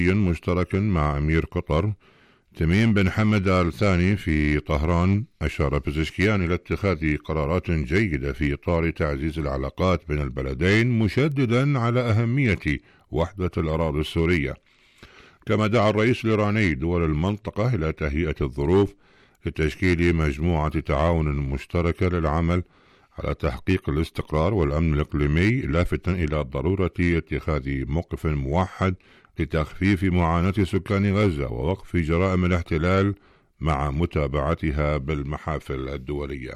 مشترك مع أمير قطر تميم بن حمد آل ثاني في طهران، أشار بزشكيان إلى اتخاذ قرارات جيدة في إطار تعزيز العلاقات بين البلدين، مشددا على أهمية وحدة الأراضي السورية. كما دعا الرئيس الإيراني دول المنطقة إلى تهيئة الظروف لتشكيل مجموعة تعاون مشتركة للعمل على تحقيق الاستقرار والأمن الإقليمي، لافتا إلى ضرورة اتخاذ موقف موحد لتخفيف معاناة سكان غزة ووقف جرائم الاحتلال مع متابعتها بالمحافل الدولية.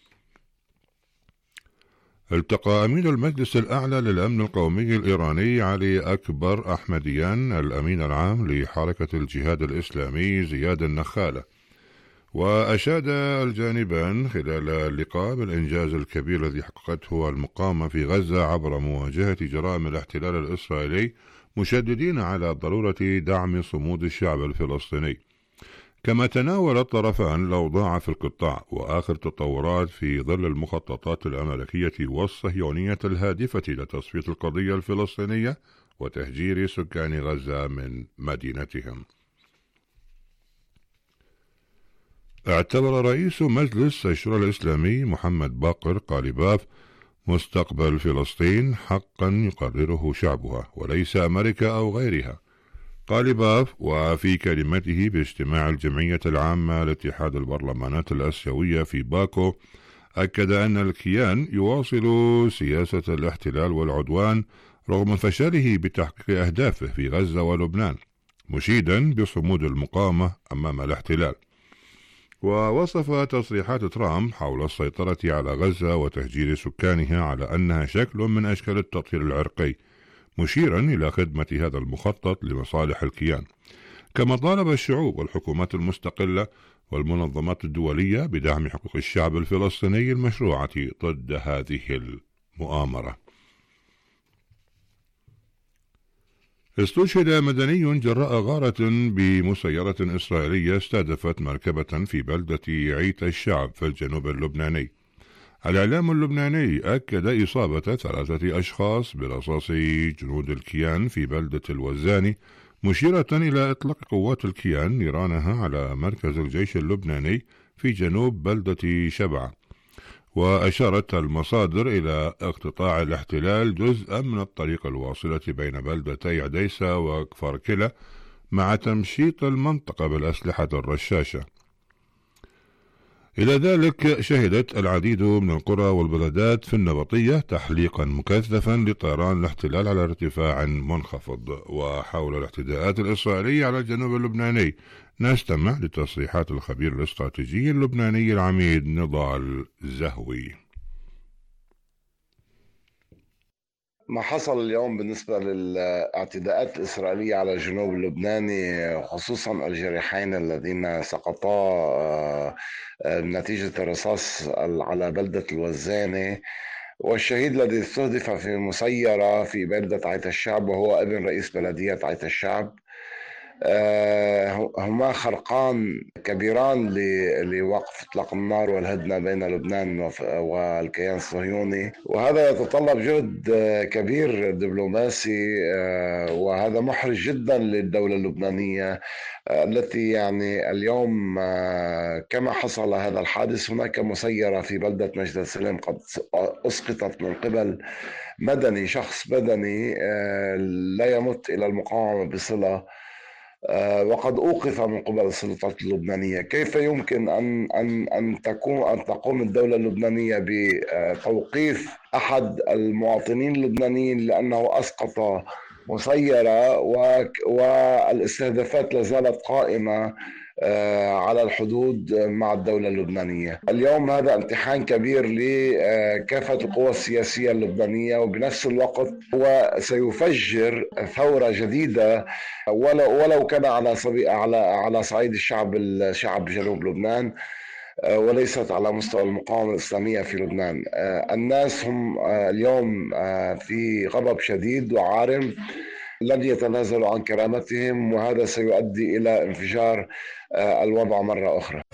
التقى أمين المجلس الأعلى للأمن القومي الإيراني علي أكبر أحمديان الأمين العام لحركة الجهاد الإسلامي زياد النخالة، وأشاد الجانبان خلال اللقاء بالإنجاز الكبير الذي حققته المقاومة في غزة عبر مواجهة جرائم الاحتلال الإسرائيلي، مشددين على ضرورة دعم صمود الشعب الفلسطيني. كما تناول الطرفان الأوضاع في القطاع وآخر تطورات في ظل المخططات الأمريكية والصهيونية الهادفة لتصفية القضية الفلسطينية وتهجير سكان غزة من مدينتهم. اعتبر رئيس مجلس الشورى الإسلامي محمد باقر قالباف مستقبل فلسطين حقا يقرره شعبها وليس أمريكا أو غيرها. قالباف وفي كلمته باجتماع الجمعية العامة لاتحاد البرلمانات الآسيوية في باكو، أكد أن الكيان يواصل سياسة الاحتلال والعدوان رغم فشله بتحقيق أهدافه في غزة ولبنان، مشيدا بصمود المقاومة أمام الاحتلال. ووصف تصريحات ترامب حول السيطرة على غزة وتهجير سكانها على أنها شكل من أشكال التطهير العرقي، مشيرا إلى خدمة هذا المخطط لمصالح الكيان. كما طالب الشعوب والحكومات المستقلة والمنظمات الدولية بدعم حقوق الشعب الفلسطيني المشروعة ضد هذه المؤامرة. استشهد مدني جراء غارة بمسيرة إسرائيلية استهدفت مركبة في بلدة عيت الشعب في الجنوب اللبناني. الإعلام اللبناني أكد إصابة 3 أشخاص برصاص جنود الكيان في بلدة الوزاني، مشيرة إلى إطلاق قوات الكيان نيرانها على مركز الجيش اللبناني في جنوب بلدة شبعة. وأشارت المصادر إلى اقتطاع الاحتلال جزءا من الطريق الواصلة بين بلدتي عديسة وكفر كلا مع تمشيط المنطقة بالأسلحة الرشاشة. إلى ذلك شهدت العديد من القرى والبلدات في النبطية تحليقا مكثفا لطيران الاحتلال على ارتفاع منخفض. وحول الاعتداءات الإسرائيلية على الجنوب اللبناني نستمع لتصريحات الخبير الاستراتيجي اللبناني العميد نضال زهوي. ما حصل اليوم بالنسبة للاعتداءات الإسرائيلية على الجنوب اللبناني، خصوصا الجريحين الذين سقطا نتيجة الرصاص على بلدة الوزاني، والشهيد الذي استهدف في مسيرة في بلدة عيت الشعب وهو ابن رئيس بلدية عيت الشعب، هما خرقان كبيران لوقف اطلاق النار والهدنه بين لبنان والكيان الصهيوني، وهذا يتطلب جهد كبير دبلوماسي، وهذا محرج جدا للدوله اللبنانيه التي يعني اليوم كما حصل هذا الحادث هناك مسيره في بلده نجد السلام قد اسقطت من قبل مدني، شخص مدني لا يمت الى المقاومه بصله، وقد أوقف من قبل السلطات اللبنانية. كيف يمكن أن تقوم الدولة اللبنانية بتوقيف أحد المواطنين اللبنانيين لأنه أسقط مسيرة والاستهدافات لازالت قائمة على الحدود مع الدولة اللبنانية؟ اليوم هذا امتحان كبير لكافة القوى السياسية اللبنانية، وبنفس الوقت هو سيفجر ثورة جديدة ولو كان على صعيد شعب جنوب لبنان، وليست على مستوى المقاومة الإسلامية في لبنان. الناس هم اليوم في غضب شديد وعارم، لن يتنازلوا عن كرامتهم، وهذا سيؤدي إلى انفجار الوضع مرة أخرى.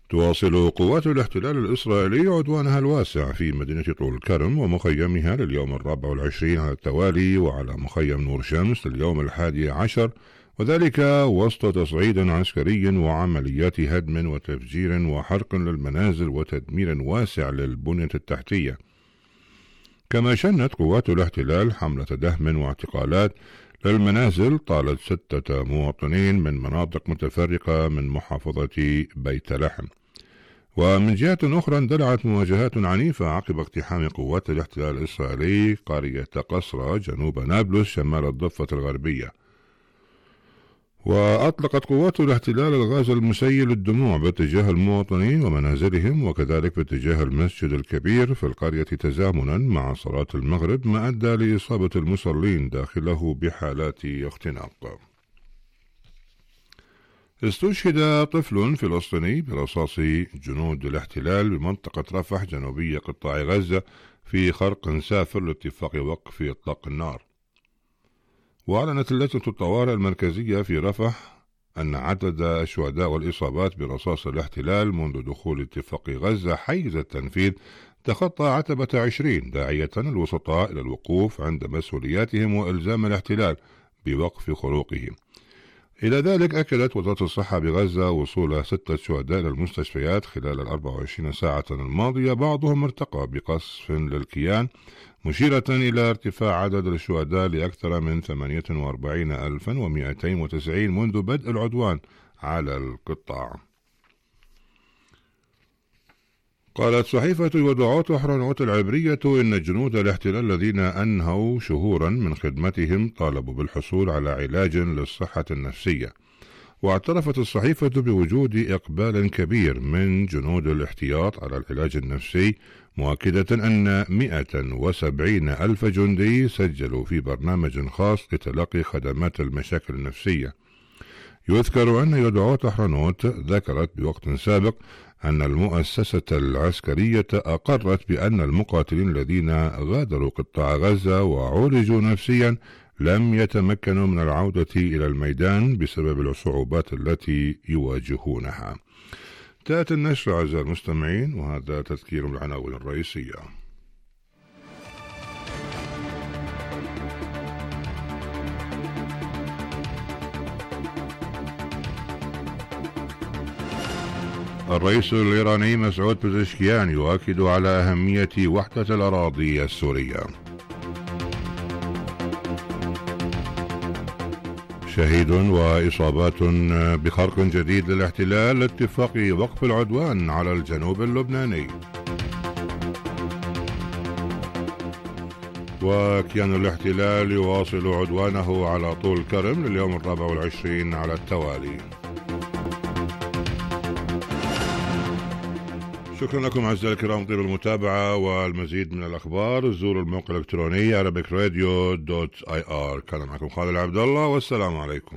تواصل قوات الاحتلال الإسرائيلي عدوانها الواسع في مدينة طول كرم ومخيمها لليوم 24 على التوالي، وعلى مخيم نور شمس لليوم 11، وذلك وسط تصعيد عسكري وعمليات هدم وتفجير وحرق للمنازل وتدمير واسع للبنية التحتية. كما شنت قوات الاحتلال حملة دهم واعتقالات للمنازل طالت 6 مواطنين من مناطق متفرقة من محافظة بيت لحم. ومن جهة أخرى اندلعت مواجهات عنيفة عقب اقتحام قوات الاحتلال الإسرائيلي قرية قصرة جنوب نابلس شمال الضفة الغربية. وأطلقت قوات الاحتلال الغاز المسيل الدموع باتجاه المواطنين ومنازلهم، وكذلك باتجاه المسجد الكبير في القرية تزامنا مع صلاة المغرب، ما أدى لإصابة المصلين داخله بحالات اختناق. استشهد طفل فلسطيني برصاص جنود الاحتلال بمنطقة رفح جنوبية قطاع غزة في خرق سافر لاتفاق وقف إطلاق النار. وأعلنت اللجنة الطوارئ المركزية في رفح أن عدد الشهداء والإصابات برصاص الاحتلال منذ دخول اتفاق غزة حيز التنفيذ تخطى عتبة 20، داعية الوسطاء إلى الوقوف عند مسؤولياتهم وإلزام الاحتلال بوقف خروقه. إلى ذلك أكدت وزارة الصحة بغزة وصول 6 شهداء إلى المستشفيات خلال 24 ساعة الماضية، بعضهم ارتقى بقصف للكيان، مشيرة إلى ارتفاع عدد الشهداء لأكثر من 48,290 منذ بدء العدوان على القطاع. قالت صحيفة ودعوت حرنوت العبرية إن جنود الاحتلال الذين أنهوا شهورا من خدمتهم طالبوا بالحصول على علاج للصحة النفسية. واعترفت الصحيفة بوجود إقبال كبير من جنود الاحتياط على العلاج النفسي، مؤكدة أن 170,000 جندي سجلوا في برنامج خاص لتلقي خدمات المشاكل النفسية. يذكر أن يدعوت حرنوت ذكرت بوقت سابق أن المؤسسة العسكرية أقرت بأن المقاتلين الذين غادروا قطاع غزة وعولجوا نفسيا لم يتمكنوا من العودة إلى الميدان بسبب الصعوبات التي يواجهونها. تأتي النشرة أعزائي المستمعين، وهذا تذكير بالعناوين الرئيسية. الرئيس الإيراني مسعود بزشكيان يؤكد على أهمية وحدة الأراضي السورية. شهيد وإصابات بخرق جديد للاحتلال لاتفاق وقف العدوان على الجنوب اللبناني. وكيان الاحتلال يواصل عدوانه على طول كرم لليوم 24 على التوالي. شكرا لكم أعزائي الكرام طيب المتابعة، والمزيد من الأخبار زوروا الموقع الإلكتروني arabicradio.ir. كان معكم خالد عبد الله، والسلام عليكم.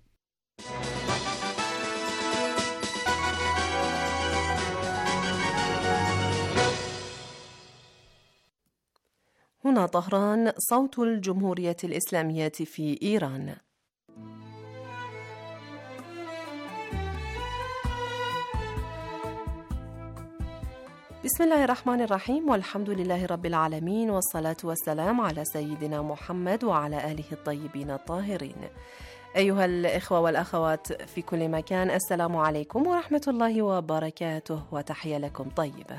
هنا طهران، صوت الجمهورية الإسلامية في إيران. بسم الله الرحمن الرحيم، والحمد لله رب العالمين، والصلاة والسلام على سيدنا محمد وعلى آله الطيبين الطاهرين. أيها الإخوة والأخوات في كل مكان، السلام عليكم ورحمة الله وبركاته، وتحية لكم طيبة.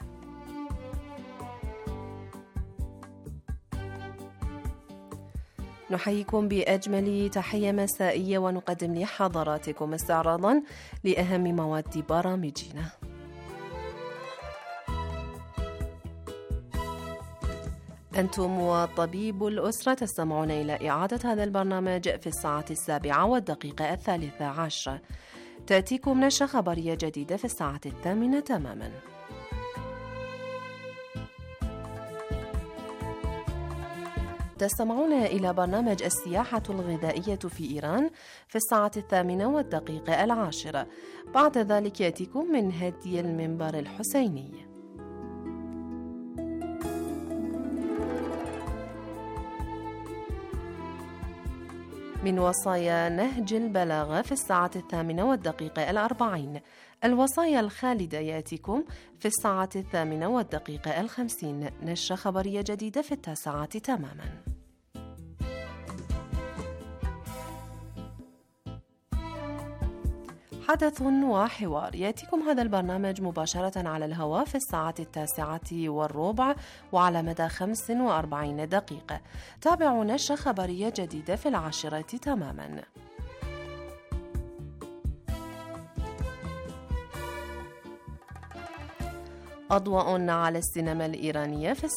نحييكم بأجمل تحية مسائية، ونقدم لحضراتكم استعراضا لأهم مواد برامجنا. أنتم وطبيب الأسرة تستمعون إلى إعادة هذا البرنامج في 7:13. تأتيكم نشرة خبرية جديدة في 8:00 تماما. تستمعون إلى برنامج السياحة الغذائية في إيران في 8:10. بعد ذلك يأتيكم من هدي المنبر الحسيني. من وصايا نهج البلاغة في 8:40. الوصايا الخالدة يأتيكم في 8:50. نشرة خبرية جديدة في 9 تماما. حدث وحوار. يأتيكم هذا البرنامج مباشرة على الهواء في 9:15 وعلى مدى 45 دقيقة. تابعوا نشرة خبرية جديدة في 10 تماما. أضواء على السينما الإيرانية في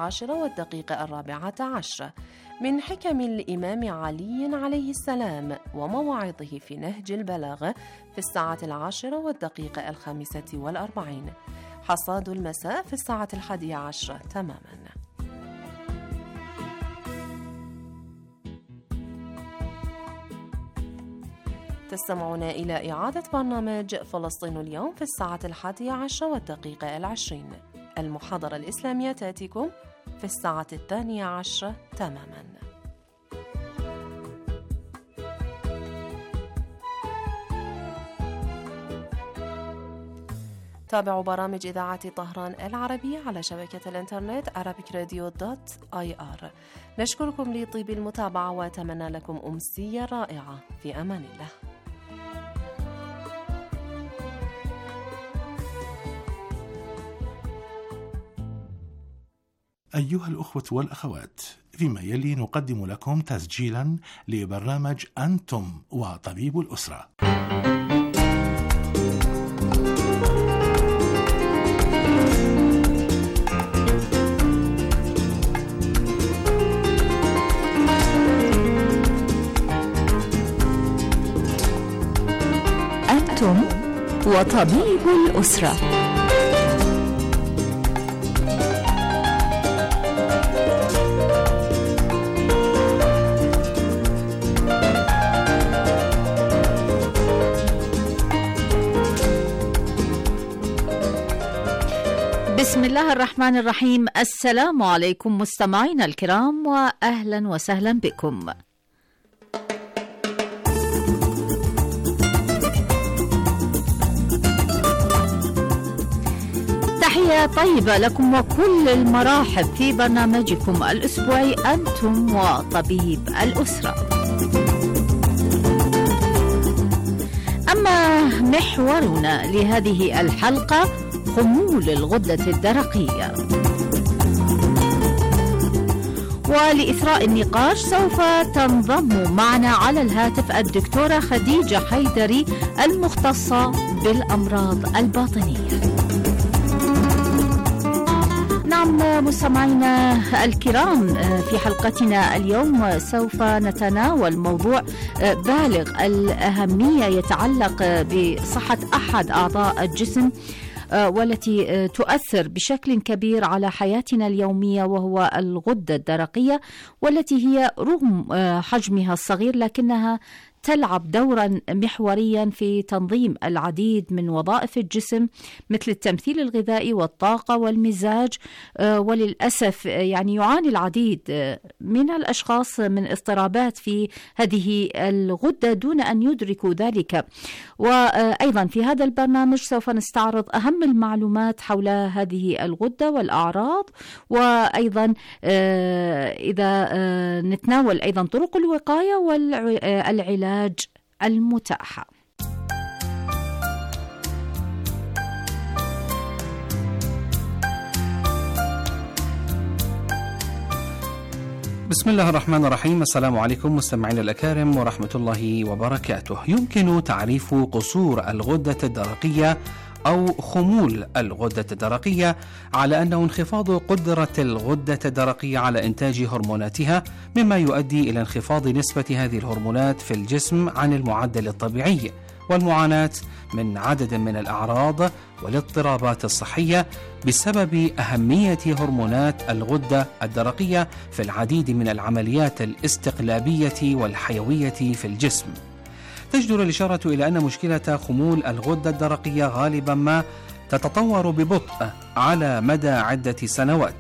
10:04. من حكم الإمام علي عليه السلام ومواعظه في نهج البلاغة في 10:45. حصاد المساء في 11:11 تماما. تستمعون إلى إعادة برنامج فلسطين اليوم في 11:20. المحاضرة الإسلامية تأتيكم في 12:00 تماما. تابعوا برامج إذاعة طهران العربية على شبكة الإنترنت arabicradio.ir. نشكركم لطيب المتابعة وأتمنى لكم أمسية رائعة. في أمان الله. أيها الأخوة والأخوات، فيما يلي نقدم لكم تسجيلا لبرنامج أنتم وطبيب الأسرة. أنتم وطبيب الأسرة. بسم الله الرحمن الرحيم. السلام عليكم مستمعينا الكرام وأهلا وسهلا بكم. تحية طيبة لكم وكل المراحب في برنامجكم الأسبوعي أنتم وطبيب الأسرة. أما محورنا لهذه الحلقة خمول الغدة الدرقية. ولإثراء النقاش سوف تنضم معنا على الهاتف الدكتورة خديجة حيدري المختصة بالأمراض الباطنية. نعم مستمعينا الكرام، في حلقتنا اليوم سوف نتناول موضوع بالغ الأهمية يتعلق بصحة أحد أعضاء الجسم والتي تؤثر بشكل كبير على حياتنا اليومية، وهو الغدة الدرقية، والتي هي رغم حجمها الصغير لكنها تلعب دورا محوريا في تنظيم العديد من وظائف الجسم مثل التمثيل الغذائي والطاقة والمزاج. وللأسف يعني يعاني العديد من الأشخاص من اضطرابات في هذه الغدة دون أن يدركوا ذلك. وأيضا في هذا البرنامج سوف نستعرض أهم المعلومات حول هذه الغدة والأعراض، وأيضا إذا نتناول أيضا طرق الوقاية والعلاج المتاحة. بسم الله الرحمن الرحيم. السلام عليكم مستمعينا الأكارم ورحمة الله وبركاته. يمكن تعريف قصور الغدة الدرقية أو خمول الغدة الدرقية على أنه انخفاض قدرة الغدة الدرقية على إنتاج هرموناتها، مما يؤدي إلى انخفاض نسبة هذه الهرمونات في الجسم عن المعدل الطبيعي، والمعاناة من عدد من الأعراض والاضطرابات الصحية بسبب أهمية هرمونات الغدة الدرقية في العديد من العمليات الاستقلابية والحيوية في الجسم. تجدر الإشارة إلى أن مشكلة خمول الغدة الدرقية غالبا ما تتطور ببطء على مدى عدة سنوات،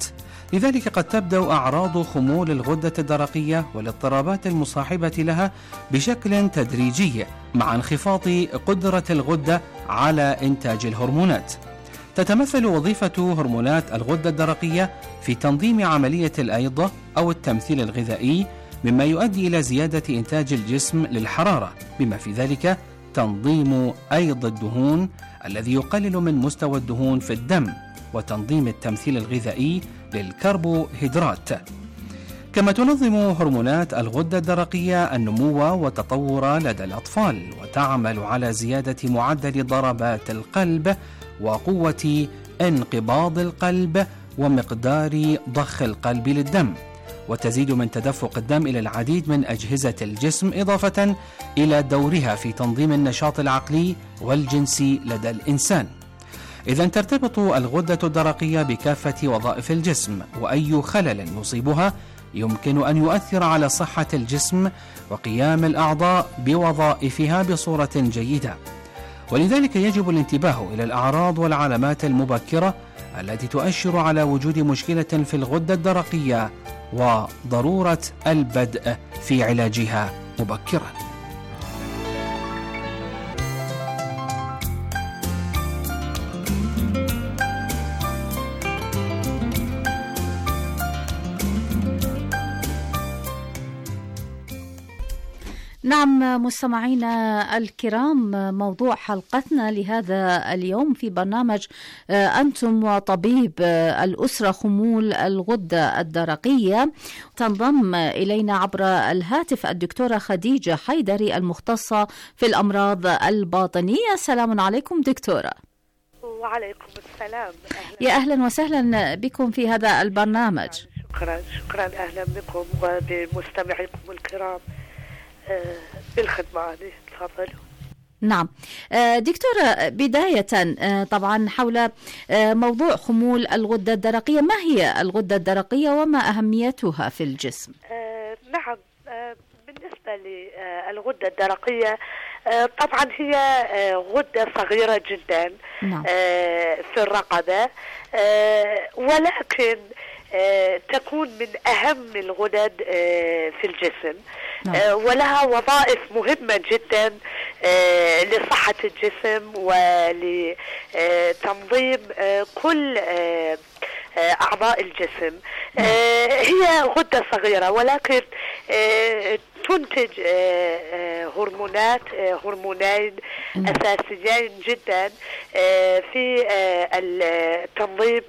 لذلك قد تبدأ أعراض خمول الغدة الدرقية والاضطرابات المصاحبة لها بشكل تدريجي مع انخفاض قدرة الغدة على إنتاج الهرمونات. تتمثل وظيفة هرمونات الغدة الدرقية في تنظيم عملية الأيضة أو التمثيل الغذائي، مما يؤدي إلى زيادة إنتاج الجسم للحرارة، بما في ذلك تنظيم أيض الدهون الذي يقلل من مستوى الدهون في الدم، وتنظيم التمثيل الغذائي للكربوهيدرات. كما تنظم هرمونات الغدة الدرقية النمو والتطور لدى الأطفال، وتعمل على زيادة معدل ضربات القلب وقوة انقباض القلب ومقدار ضخ القلب للدم، وتزيد من تدفق الدم إلى العديد من أجهزة الجسم، إضافة إلى دورها في تنظيم النشاط العقلي والجنسي لدى الإنسان. إذا ترتبط الغدة الدرقية بكافة وظائف الجسم، وأي خلل يصيبها يمكن أن يؤثر على صحة الجسم وقيام الأعضاء بوظائفها بصورة جيدة. ولذلك يجب الانتباه إلى الأعراض والعلامات المبكرة التي تؤشر على وجود مشكلة في الغدة الدرقية، وضرورة البدء في علاجها مبكرا. نعم مستمعينا الكرام، موضوع حلقتنا لهذا اليوم في برنامج أنتم وطبيب الأسرة خمول الغدة الدرقية. تنضم إلينا عبر الهاتف الدكتورة خديجة حيدري المختصة في الأمراض الباطنية. السلام عليكم دكتورة. وعليكم السلام. يا أهلا وسهلا بكم في هذا البرنامج. شكرا أهلا بكم وبمستمعيكم الكرام بالخدمة عليه. تفضلوا. نعم دكتورة، بداية طبعا حول موضوع خمول الغدة الدرقية، ما هي الغدة الدرقية وما أهميتها في الجسم؟ نعم، بالنسبة للغدة الدرقية طبعا هي غدة صغيرة جدا في الرقبة، ولكن تكون من أهم الغدد في الجسم، ولها وظائف مهمة جدا لصحة الجسم ولتنظيم كل أعضاء الجسم. هي غدة صغيرة ولكن تنتج هرمونين أساسيين جدا في التنظيم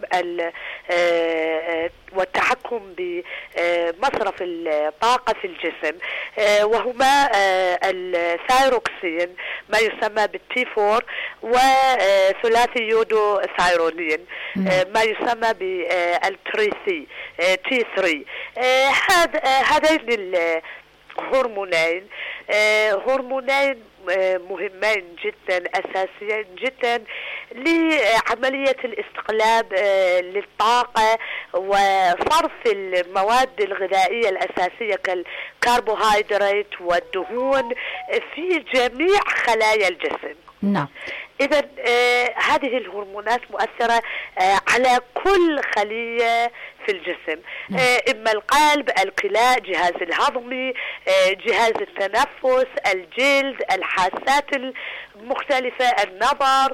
والتحكم بمصرف الطاقة في الجسم، وهما الثايروكسين ما يسمى بالتي 4 وثلاثي يودو ثايرونين ما يسمى بالتريسي تي 3. هذين الهرمونين مهمين جدا، أساسيين جدا لعملية الاستقلاب للطاقة وصرف المواد الغذائية الأساسية كالكربوهيدرات والدهون في جميع خلايا الجسم. نعم. إذا هذه الهرمونات مؤثرة على كل خلية في الجسم، إما القلب، الكلى، جهاز الهضمي، جهاز التنفس، الجلد، الحاسات المختلفة، النظر،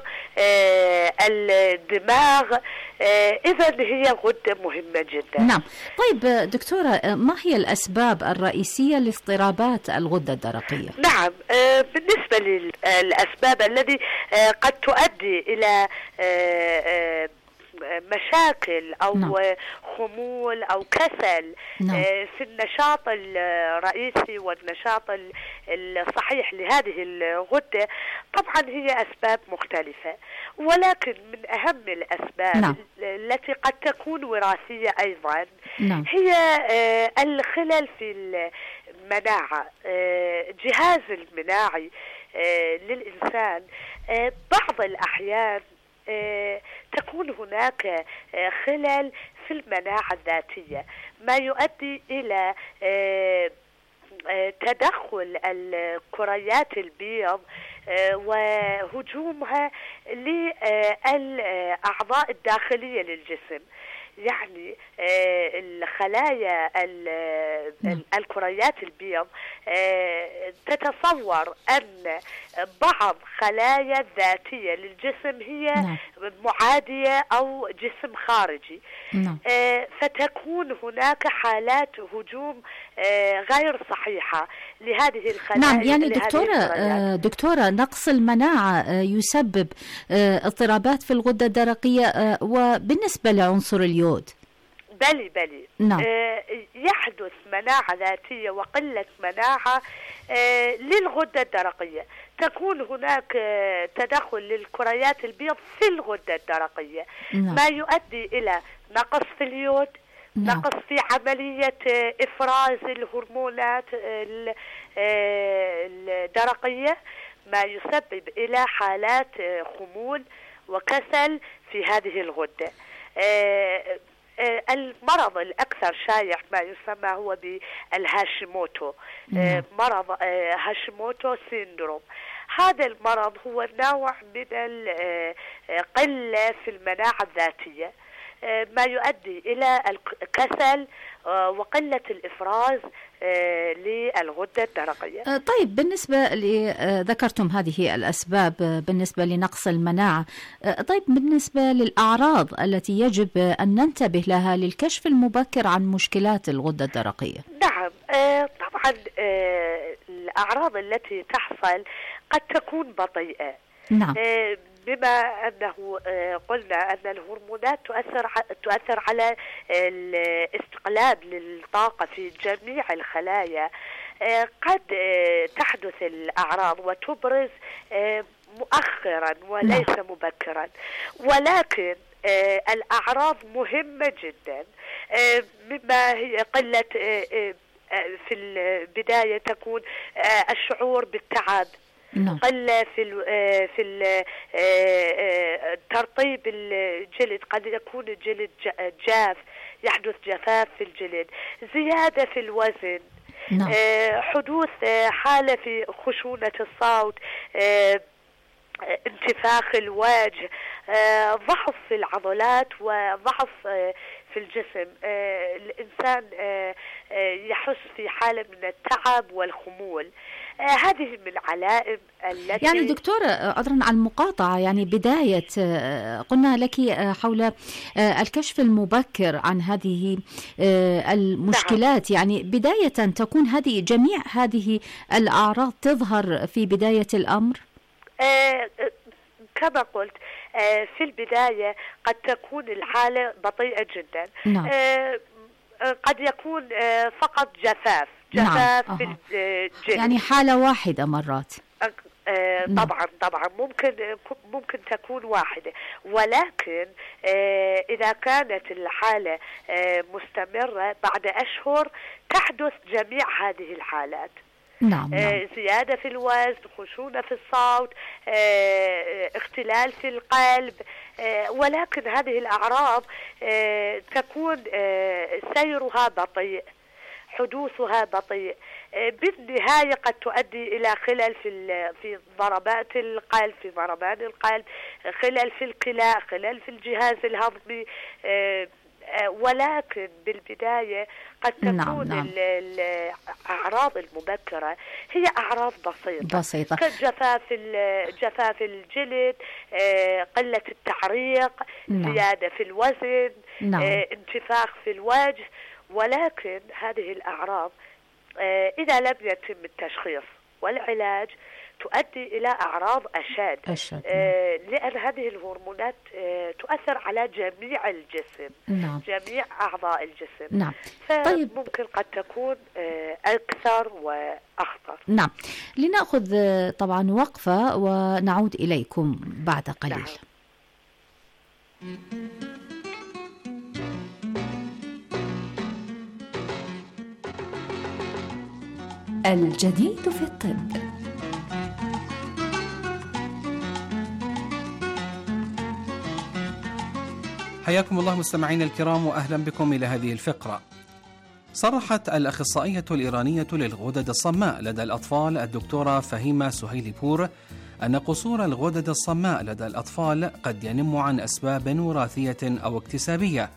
الدماغ. إذا هي غدة مهمة جدا. نعم. طيب دكتورة، ما هي الأسباب الرئيسية لاضطرابات الغدة الدرقية؟ نعم، بالنسبة للأسباب التي قد تؤدي إلى مشاكل أو خمول أو كسل في النشاط الرئيسي والنشاط الصحيح لهذه الغدة، طبعا هي أسباب مختلفة، ولكن من أهم الأسباب التي قد تكون وراثية أيضا هي الخلل في المناعة. جهاز المناعي للإنسان بعض الأحيان تكون هناك خلل في المناعة الذاتية، ما يؤدي إلى تدخل الكريات البيض وهجومها للأعضاء الداخلية للجسم. يعني الخلايا الكريات البيض تتصور أن بعض خلايا الذاتية للجسم هي معادية أو جسم خارجي، فتكون هناك حالات هجوم غير صحيحة لهذه الخلايا. نعم، يعني دكتورة نقص المناعة يسبب اضطرابات في الغدة الدرقية، وبالنسبة لعنصر اليود بلي نعم. يحدث مناعة ذاتية وقلة مناعة للغدة الدرقية. تكون هناك تدخل للكريات البيض في الغدة الدرقية، ما يؤدي إلى نقص في اليود، نقص في عملية إفراز الهرمونات الدرقية، ما يسبب إلى حالات خمول وكسل في هذه الغدة. المرض الأكثر شائع ما يسمى هو بالهاشيموتو، مرض هاشيموتو سيندروم. هذا المرض هو نوع من القلة في المناعة الذاتية، ما يؤدي إلى الكسل وقلة الإفراز للغدة الدرقية. طيب، بالنسبة ذكرتم هذه الأسباب بالنسبة لنقص المناعة، طيب بالنسبة للأعراض التي يجب أن ننتبه لها للكشف المبكر عن مشكلات الغدة الدرقية؟ نعم، طبعا الأعراض التي تحصل قد تكون بطيئة. نعم. بما أنه قلنا أن الهرمونات تؤثر على الاستقلاب للطاقة في جميع الخلايا، قد تحدث الأعراض وتبرز مؤخرا وليس مبكرا، ولكن الأعراض مهمة جدا، مما هي قلة في البداية تكون الشعور بالتعب، قلة في ترطيب الجلد، قد يكون الجلد جاف، يحدث جفاف في الجلد، زيادة في الوزن، حدوث حالة في خشونة الصوت، انتفاخ الوجه، ضعف في العضلات وضعف في الجسم. الإنسان يحس في حالة من التعب والخمول. هذه من العلائم التي يعني دكتورة، عذرا عن المقاطعة، يعني بداية قلنا لك حول الكشف المبكر عن هذه المشكلات. نعم. يعني بداية تكون جميع هذه الأعراض تظهر في بداية الأمر؟ كما قلت في البداية قد تكون الحالة بطيئة جدا. نعم. قد يكون فقط جفاف. نعم. في الجلد، يعني حالة واحدة مرات. طبعا ممكن تكون واحدة، ولكن إذا كانت الحالة مستمرة بعد أشهر تحدث جميع هذه الحالات. نعم. زيادة في الوزن، خشونة في الصوت، اختلال في القلب، ولكن هذه الأعراض تكون سيرها بطيء، حدوثها بطيء، بالنهاية قد تؤدي إلى خلل في ضربات القلب، في ضربان القلب، خلل في الكلى، خلل في الجهاز الهضمي، ولكن بالبداية قد تكون نعم. الأعراض المبكرة هي أعراض بسيطة. جفاف الجلد، قلة التعريق، زيادة في الوزن، انتفاخ في الوجه. ولكن هذه الأعراض إذا لم يتم التشخيص والعلاج تؤدي إلى أعراض أشد. لأن هذه الهرمونات تؤثر على جميع الجسم. نعم. جميع أعضاء الجسم. نعم. طيب، ممكن قد تكون أكثر وأخطر. نعم. لنأخذ طبعا وقفة ونعود إليكم بعد قليل. نعم. الجديد في الطب. حياكم الله مستمعين الكرام، وأهلا بكم إلى هذه الفقرة. صرحت الأخصائية الإيرانية للغدد الصماء لدى الأطفال الدكتورة فهيمة سهيلي بور أن قصور الغدد الصماء لدى الأطفال قد ينم عن أسباب وراثية أو اكتسابية،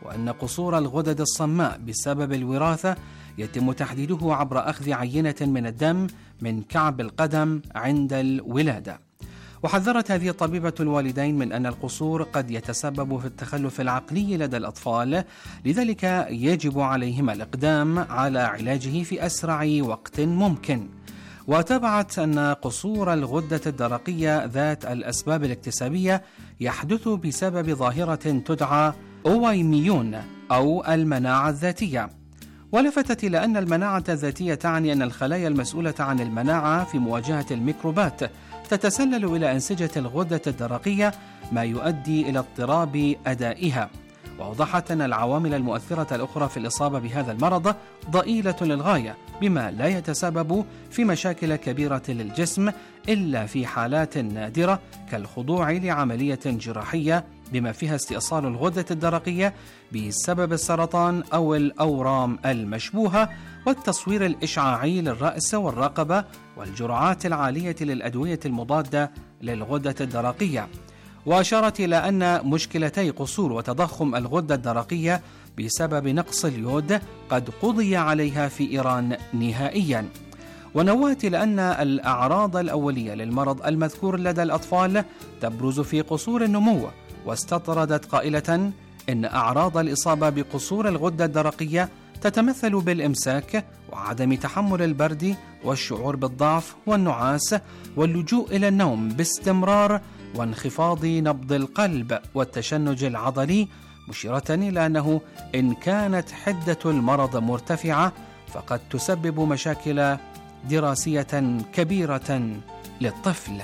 وأن قصور الغدد الصماء بسبب الوراثة يتم تحديده عبر أخذ عينة من الدم من كعب القدم عند الولادة. وحذرت هذه الطبيبة الوالدين من أن القصور قد يتسبب في التخلف العقلي لدى الأطفال، لذلك يجب عليهما الإقدام على علاجه في أسرع وقت ممكن. وتابعت أن قصور الغدة الدرقية ذات الأسباب الاكتسابية يحدث بسبب ظاهرة تدعى أويميون أو المناعة الذاتية. ولفتت إلى أن المناعة الذاتية تعني أن الخلايا المسؤولة عن المناعة في مواجهة الميكروبات تتسلل إلى أنسجة الغدة الدرقية، ما يؤدي إلى اضطراب أدائها. وأوضحت أن العوامل المؤثرة الأخرى في الإصابة بهذا المرض ضئيلة للغاية، بما لا يتسبب في مشاكل كبيرة للجسم إلا في حالات نادرة كالخضوع لعملية جراحية بما فيها استئصال الغدة الدرقية بسبب السرطان أو الأورام المشبوهة، والتصوير الإشعاعي للرأس والرقبة، والجرعات العالية للأدوية المضادة للغدة الدرقية. وأشارت إلى أن مشكلتي قصور وتضخم الغدة الدرقية بسبب نقص اليود قد قضي عليها في إيران نهائياً. ونوهت إلى أن الأعراض الأولية للمرض المذكور لدى الأطفال تبرز في قصور النمو، واستطردت قائلة إن أعراض الإصابة بقصور الغدة الدرقية تتمثل بالإمساك وعدم تحمل البرد والشعور بالضعف والنعاس واللجوء إلى النوم باستمرار وانخفاض نبض القلب والتشنج العضلي، مشيرة إلى أنه إن كانت حدة المرض مرتفعة فقد تسبب مشاكل دراسية كبيرة للطفل.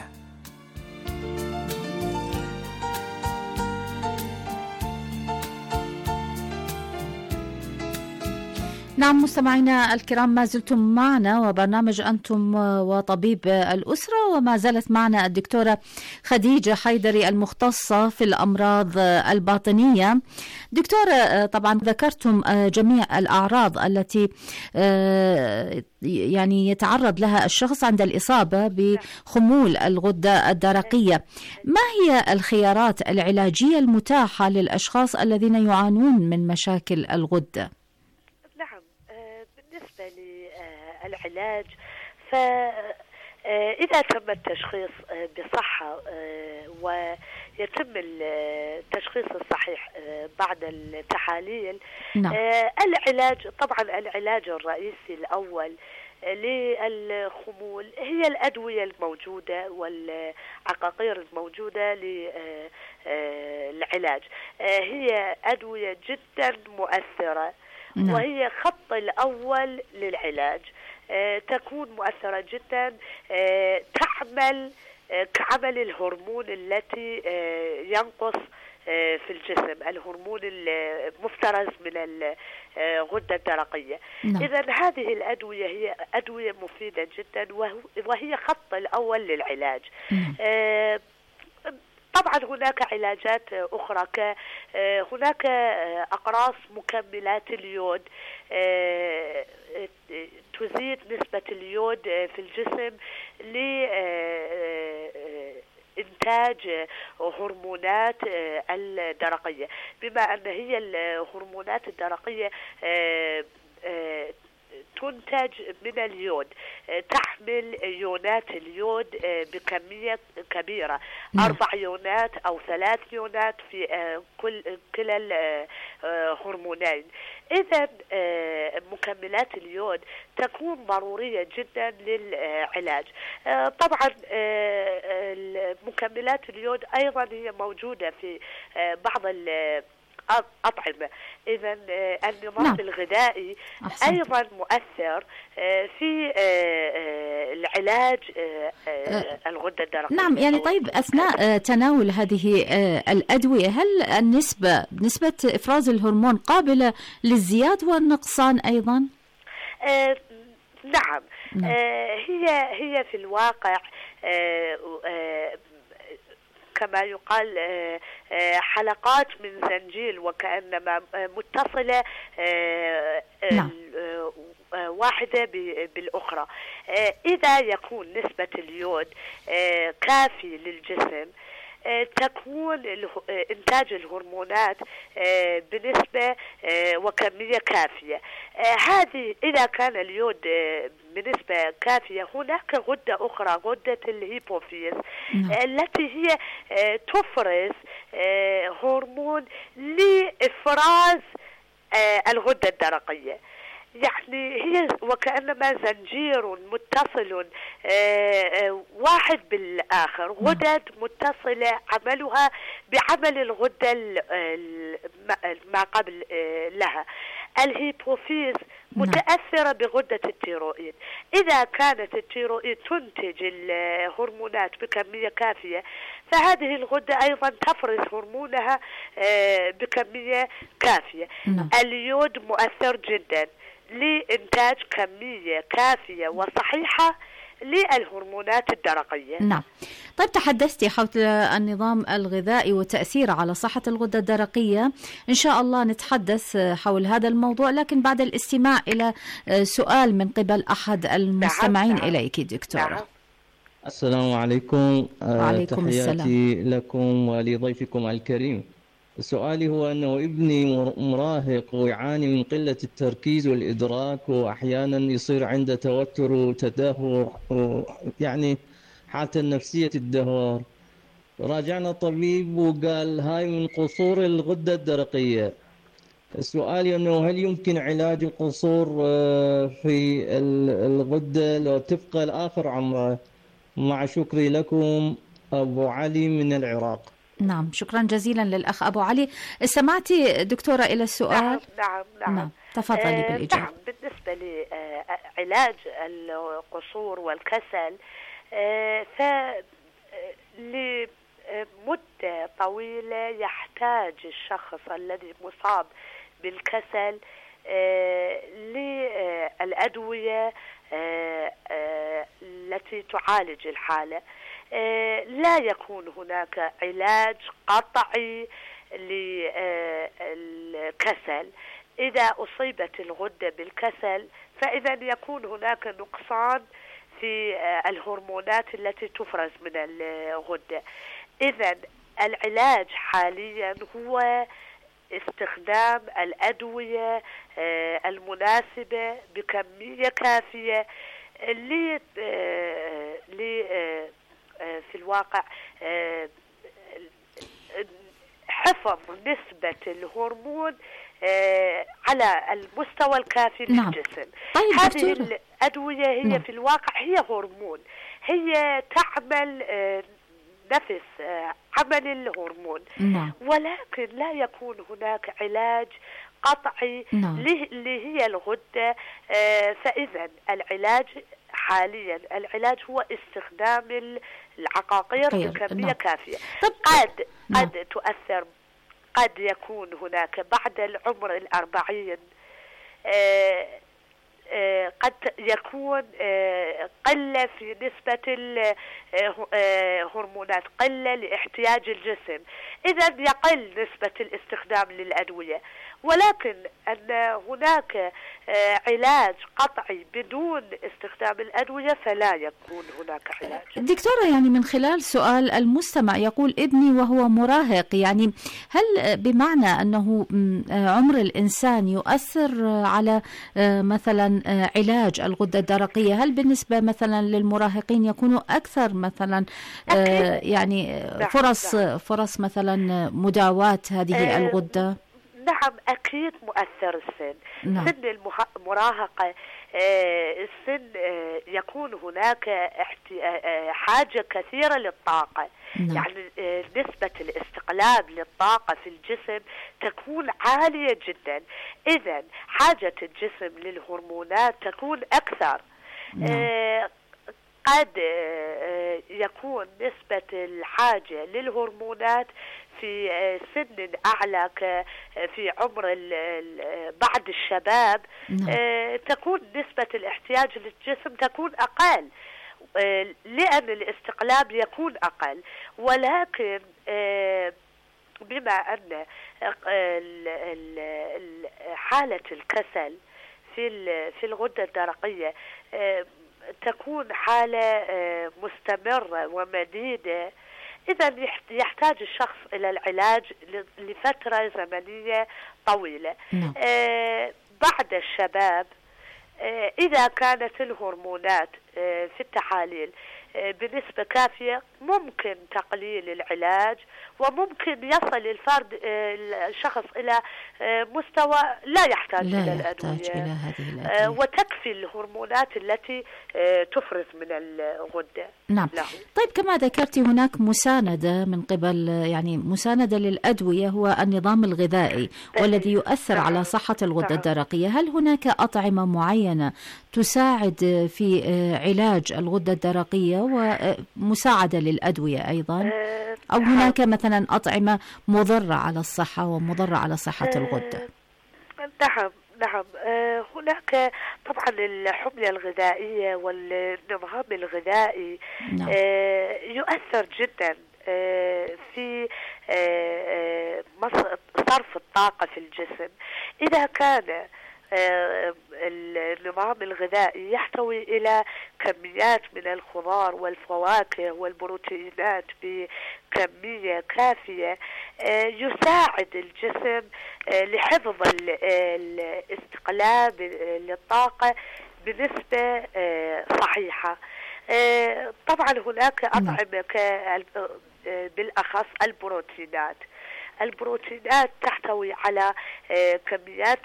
نعم مستمعينا الكرام، ما زلتم معنا وبرنامج أنتم وطبيب الأسرة، وما زالت معنا الدكتورة خديجة حيدري المختصة في الأمراض الباطنية. دكتورة، طبعا ذكرتم جميع الأعراض التي يعني يتعرض لها الشخص عند الإصابة بخمول الغدة الدرقية. ما هي الخيارات العلاجية المتاحة للأشخاص الذين يعانون من مشاكل الغدة؟ بالنسبة للعلاج، فإذا تم التشخيص بصحة ويتم التشخيص الصحيح بعد التحاليل، نعم. العلاج طبعا العلاج الرئيسي الأول للخمول هي الأدوية الموجودة والعقاقير الموجودة للعلاج. هي أدوية جدا مؤثرة، وهي خط الأول للعلاج. تكون مؤثرة جدا، تعمل كعمل الهرمون التي ينقص في الجسم، الهرمون المفترز من الغدة الدرقية. إذن هذه الأدوية هي أدوية مفيدة جدا، وهي خط الأول للعلاج. طبعا هناك علاجات أخرى، هناك أقراص مكملات اليود تزيد نسبة اليود في الجسم لإنتاج هرمونات الدرقية، بما أن هي الهرمونات الدرقية تنتج من اليود، تحمل يونات اليود بكمية كبيرة، 4 يونات أو 3 يونات في كلا الهرمونين. إذن مكملات اليود تكون ضرورية جدا للعلاج. طبعا مكملات اليود أيضا هي موجودة في بعض أطعمة. إذن النظام الغذائي أيضا مؤثر في العلاج الغدة الدرقية. نعم، يعني طيب أثناء تناول هذه الأدوية هل نسبة إفراز الهرمون قابلة للزيادة والنقصان أيضا؟ نعم. هي في الواقع كما يقال حلقات من زنجيل، وكأنما متصلة واحدة بالأخرى. إذا يكون نسبة اليود كافي للجسم، تكون إنتاج الهرمونات بنسبة وكمية كافية. هذه إذا كان اليود بنسبة كافية، هناك غدة أخرى، غدة الهيبوفيز، التي هي تفرز هرمون لإفراز الغدة الدرقية. يعني هي وكأنما زنجير متصل واحد بالآخر، غدد متصلة عملها بعمل الغدة ما قبل لها. الهيبوفيز متأثرة بغدة التيروئيد. إذا كانت التيروئيد تنتج الهرمونات بكمية كافية، فهذه الغدة أيضا تفرز هرمونها بكمية كافية. اليود مؤثر جدا لإنتاج كمية كافية وصحيحة للهرمونات الدرقية. نعم. طيب، تحدثتي حول النظام الغذائي وتأثيره على صحة الغدة الدرقية. إن شاء الله نتحدث حول هذا الموضوع، لكن بعد الاستماع إلى سؤال من قبل أحد المستمعين إليك دكتورة. السلام عليكم. وعليكم تحياتي السلام لكم ولضيفكم الكريم. سؤالي هو أنه ابني مراهق ويعاني من قلة التركيز والإدراك، وأحيانا يصير عنده توتر وتدهور، يعني حالته النفسية الدهور. راجعنا الطبيب وقال هاي من قصور الغدة الدرقية. سؤالي أنه هل يمكن علاج القصور في الغدة لو تبقى لآخر عمره؟ مع شكري لكم، أبو علي من العراق. نعم، شكرا جزيلا للأخ أبو علي. سمعتي دكتورة إلى السؤال؟ نعم. تفضلي بالإجابة. نعم، بالنسبة لعلاج القصور والكسل، لمدة طويلة يحتاج الشخص الذي مصاب بالكسل للأدوية التي تعالج الحالة. لا يكون هناك علاج قطعي للكسل. إذا أصيبت الغدة بالكسل فإذا يكون هناك نقصان في الهرمونات التي تفرز من الغدة. إذا العلاج حاليا هو استخدام الأدوية المناسبة بكمية كافية في الواقع حفظ نسبة الهرمون على المستوى الكافي للجسم. طيب هذه الأدوية هي في الواقع هي هرمون، هي تعمل نفس عمل الهرمون، ولكن لا يكون هناك علاج قطعي اللي هي الغدة. فإذا العلاج حاليا هو استخدام العقاقير بكمية كافية. قد تؤثر، قد يكون هناك بعد العمر 40 قد يكون قلة في نسبة الهرمونات، قلة لاحتياج الجسم، إذا يقل نسبة الاستخدام للأدوية. ولكن أن هناك علاج قطعي بدون استخدام الأدوية فلا يكون هناك علاج. دكتورة، يعني من خلال سؤال المستمع يقول ابني وهو مراهق، يعني هل بمعنى أنه عمر الإنسان يؤثر على مثلا علاج الغدة الدرقية؟ هل بالنسبة مثلا للمراهقين يكونوا أكثر مثلا يعني فرص مثلا مداواة هذه الغدة؟ نعم، أكيد مؤثر السن. سن المراهقة السن يكون هناك حاجة كثيرة للطاقة. يعني نسبة الاستقلاب للطاقة في الجسم تكون عالية جدا، إذن حاجة الجسم للهرمونات تكون أكثر. قد يكون نسبة الحاجة للهرمونات في سن أعلى في عمر بعد الشباب، تكون نسبة الاحتياج للجسم تكون أقل لأن الاستقلاب يكون أقل. ولكن بما أن حالة الكسل في الغدة الدرقية تكون حالة مستمرة ومديدة، إذا يحتاج الشخص إلى العلاج لفترة زمنية طويلة. بعد الشباب إذا كانت الهرمونات في التحاليل بنسبة كافية ممكن تقليل العلاج، وممكن يصل الشخص إلى مستوى لا يحتاج إلى الأدوية، وتكفي الهرمونات التي تفرز من الغدة. نعم. طيب كما ذكرت هناك مساندة من قبل، يعني مساندة للأدوية هو النظام الغذائي والذي يؤثر على صحة الغدة الدرقية. هل هناك أطعمة معينة تساعد في علاج الغدة الدرقية ومساعدة للأدوية أيضا، أو هناك مثلا أطعمة مضرة على الصحة ومضرة على صحة الغدة؟ نعم. هناك طبعا الحمية الغذائية والنظام الغذائي يؤثر جدا في صرف الطاقة في الجسم. إذا كان النظام الغذائي يحتوي إلى كميات من الخضار والفواكه والبروتينات بكمية كافية، يساعد الجسم لحفظ الاستقلاب للطاقة بنسبة صحيحة. طبعا هناك أطعمة بالأخص البروتينات تحتوي على كميات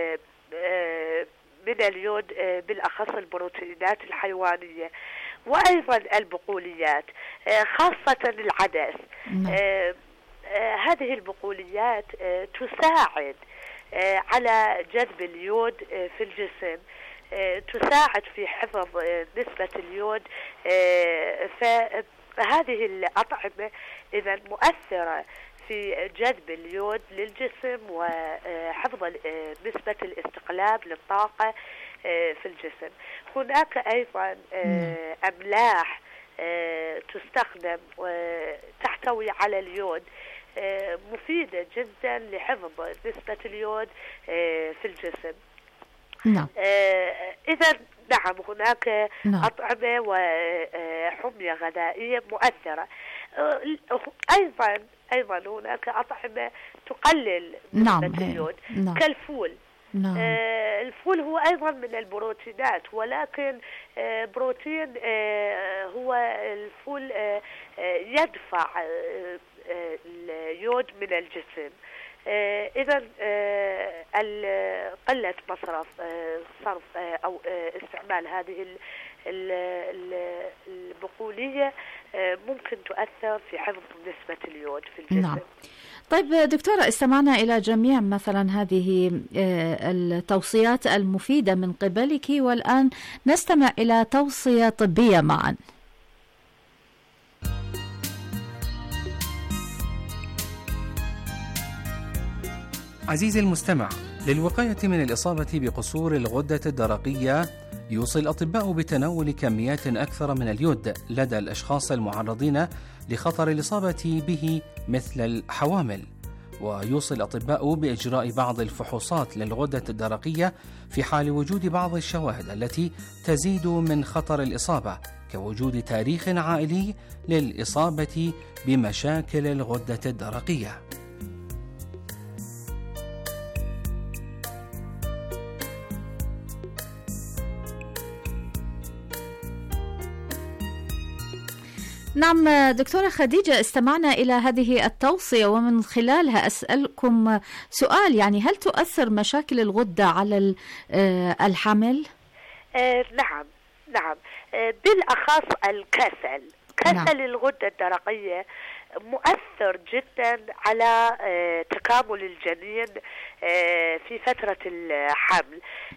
من اليود، بالأخص البروتينات الحيوانية، وأيضا البقوليات خاصة العدس. هذه البقوليات تساعد على جذب اليود في الجسم، تساعد في حفظ نسبة اليود. فهذه الأطعمة إذا مؤثرة في جذب اليود للجسم وحفظ نسبة الاستقلاب للطاقة في الجسم. هناك أيضا أملاح تستخدم وتحتوي على اليود، مفيدة جدا لحفظ نسبة اليود في الجسم. إذا نعم هناك أطعمة وحمية غذائية مؤثرة. أيضا هناك أطعمة تقلل نسبة اليود كالفول. الفول هو أيضا من البروتينات، ولكن بروتين هو الفول يدفع اليود من الجسم. إذا قلة صرف أو استعمال هذه البقولية ممكن تؤثر في حفظ نسبة اليود في الجسم. نعم. طيب دكتورة، استمعنا إلى جميع مثلا هذه التوصيات المفيدة من قبلك، والآن نستمع إلى توصية طبية معا. عزيزي المستمع، للوقاية من الإصابة بقصور الغدة الدرقية يوصي الأطباء بتناول كميات أكثر من اليود لدى الأشخاص المعرضين لخطر الإصابة به مثل الحوامل، ويوصي الأطباء بإجراء بعض الفحوصات للغدة الدرقية في حال وجود بعض الشواهد التي تزيد من خطر الإصابة، كوجود تاريخ عائلي للإصابة بمشاكل الغدة الدرقية. نعم دكتورة خديجة، استمعنا إلى هذه التوصية ومن خلالها أسألكم سؤال، يعني هل تؤثر مشاكل الغدة على الحمل؟ نعم بالأخص الكسل. الغدة الدرقية مؤثر جدا على تكامل الجنين في فترة الحمل،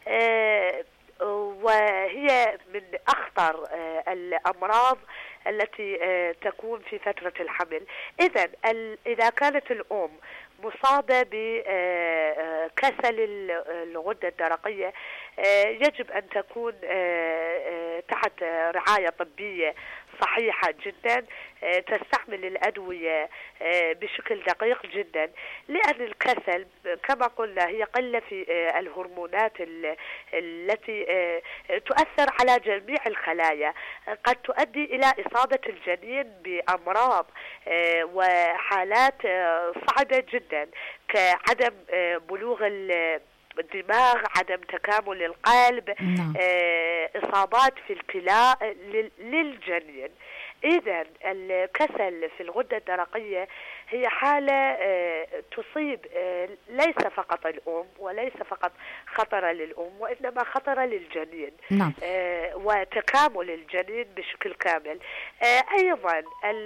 وهي من أخطر الأمراض التي تكون في فترة الحمل. إذا كانت الأم مصابة بكسل الغدة الدرقية يجب أن تكون تحت رعاية طبية صحيحة جدا، تستعمل الأدوية بشكل دقيق جدا، لأن الكسل كما قلنا هي قلة في الهرمونات التي تؤثر على جميع الخلايا، قد تؤدي إلى إصابة الجنين بأمراض وحالات صعبة جدا كعدم بلوغ الدماغ، عدم تكامل القلب، إصابات في الكلى للجنين. إذن الكسل في الغدة الدرقية هي حالة تصيب ليس فقط الأم وليس فقط خطر للأم، وإنما خطر للجنين. نعم. وتكامل الجنين بشكل كامل. أيضا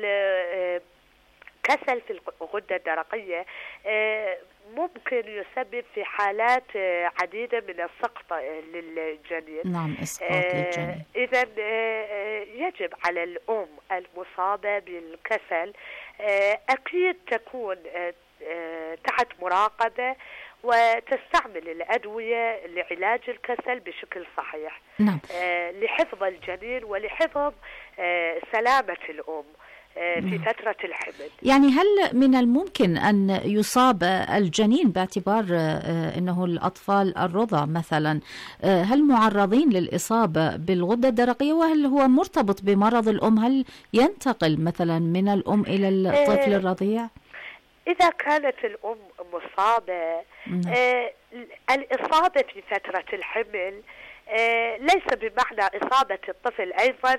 الكسل في الغدة الدرقية ممكن يسبب في حالات عديدة من السقط للجنين. نعم، إسقاط للجنين. إذن يجب على الأم المصابة بالكسل أكيد تكون تحت مراقبة وتستعمل الأدوية لعلاج الكسل بشكل صحيح. نعم. لحفظ الجنين ولحفظ سلامة الأم في فترة الحمل. يعني هل من الممكن أن يصاب الجنين باعتبار أنه الأطفال الرضع مثلا، هل معرضين للإصابة بالغدة الدرقية، وهل هو مرتبط بمرض الأم؟ هل ينتقل مثلا من الأم إلى الطفل الرضيع؟ إذا كانت الأم مصابة، الإصابة في فترة الحمل ليس بمعنى إصابة الطفل أيضا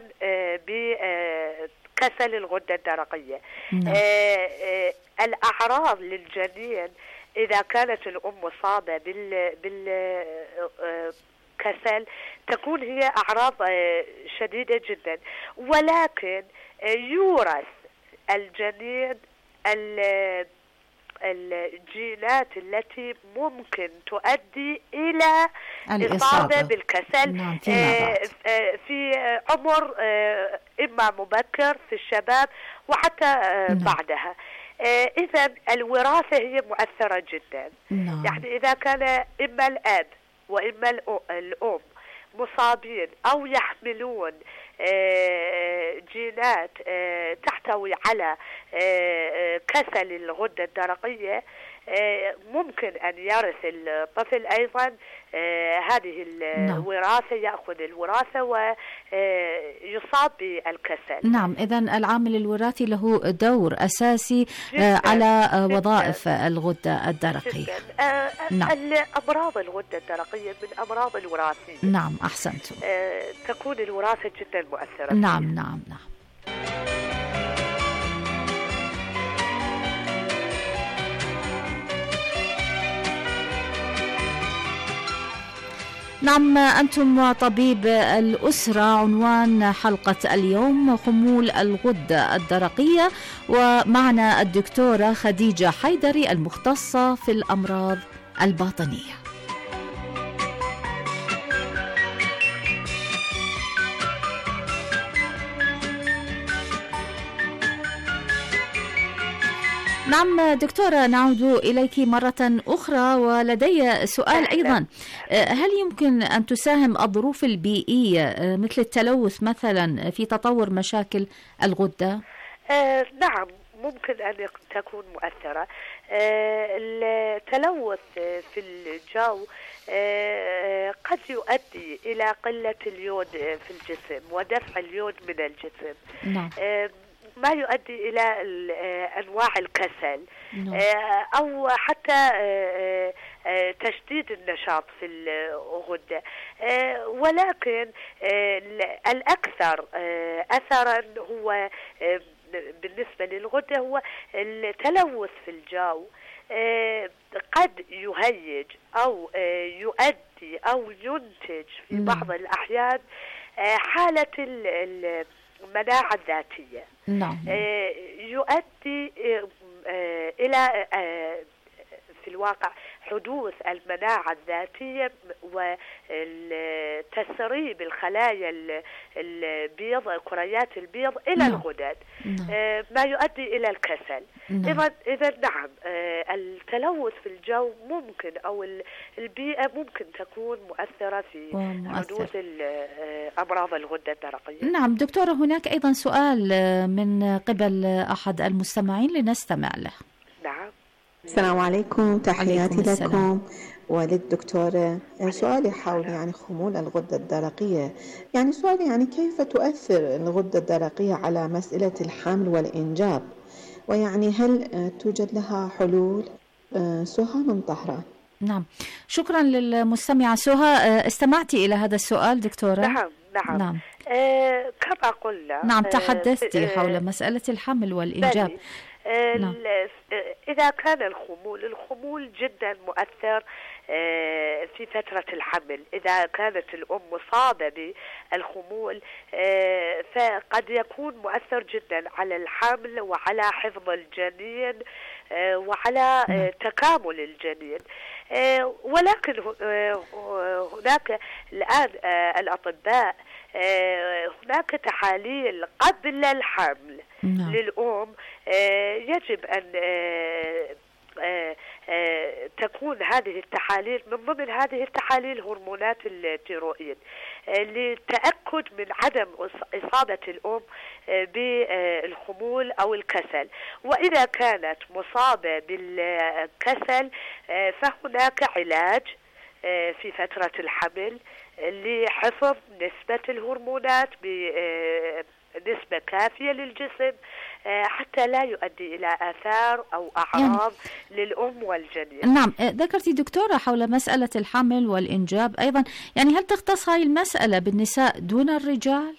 بكسل الغدة الدرقية. الأعراض للجنين إذا كانت الأم مصابة بالكسل تكون هي أعراض شديدة جدا، ولكن يورث الجنين الجينات التي ممكن تؤدي إلى إصابة بالكسل. نعم. في عمر إما مبكر في الشباب وحتى بعدها. إذن الوراثة هي مؤثرة جدا. نعم. يعني إذا كان إما الأب وإما الأم مصابين أو يحملون جينات تحتوي على كسل الغدة الدرقية، ممكن أن يرث الطفل أيضا هذه الوراثة، يأخذ الوراثة ويصاب بالكسل. نعم. إذن العامل الوراثي له دور أساسي على وظائف الغدة الدرقية. نعم. أمراض الغدة الدرقية من أمراض الوراثية. نعم، أحسنت. تكون الوراثة جدا مؤثرة. نعم. نعم. نعم. نعم، أنتم طبيب الأسرة. عنوان حلقة اليوم خمول الغدة الدرقية، ومعنا الدكتورة خديجة حيدري المختصة في الأمراض الباطنية. نعم دكتورة، نعود إليك مرة أخرى، ولدي سؤال أيضا. هل يمكن أن تساهم الظروف البيئية مثل التلوث مثلا في تطور مشاكل الغدة؟ نعم، ممكن أن تكون مؤثرة. التلوث في الجو قد يؤدي إلى قلة اليود في الجسم ودفع اليود من الجسم. نعم. ما يؤدي إلى أنواع الكسل أو حتى تشديد النشاط في الغدة. ولكن الأكثر أثرا هو بالنسبة للغدة هو التلوث في الجو. قد يهيج أو يؤدي أو ينتج في بعض الأحيان حالة المناعة الذاتية. نعم. يؤدي إلى في الواقع حدوث المناعة الذاتية وتسريب الخلايا البيض، كريات البيض إلى الغدد، ما يؤدي إلى الكسل. إذا نعم، التلوث في الجو ممكن أو البيئة ممكن تكون مؤثرة في حدوث أمراض الغدة الدرقية. نعم دكتورة، هناك أيضا سؤال من قبل أحد المستمعين لنستمع له. نعم. السلام عليكم، تحياتي لكم وللدكتورة. سؤالي حول يعني خمول الغدة الدرقية، يعني سؤالي يعني كيف تؤثر الغدة الدرقية على مسألة الحمل والإنجاب، ويعني هل توجد لها حلول؟ سهى من طهران. نعم، شكرا للمستمعة سهى. استمعتي إلى هذا السؤال دكتورة؟ نعم. كما قلنا، نعم، تحدثتي حول مسألة الحمل والإنجاب. نعم. إذا كان الخمول جدا مؤثر في فترة الحمل. إذا كانت الأم مصابة بالخمول فقد يكون مؤثر جدا على الحمل وعلى حفظ الجنين وعلى تكامل الجنين. ولكن هناك الآن الأطباء هناك تحاليل قبل الحمل للأم يجب أن تكون هذه التحاليل. من ضمن هذه التحاليل هرمونات التيروئيد للتأكد من عدم إصابة الأم بالخمول أو الكسل. وإذا كانت مصابة بالكسل فهناك علاج في فترة الحمل لحفظ نسبة الهرمونات بنسبة كافية للجسم حتى لا يؤدي إلى آثار أو أعراض للأم والجنين. نعم، ذكرتي دكتورة حول مسألة الحمل والإنجاب أيضا، يعني هل تختص هذه المسألة بالنساء دون الرجال؟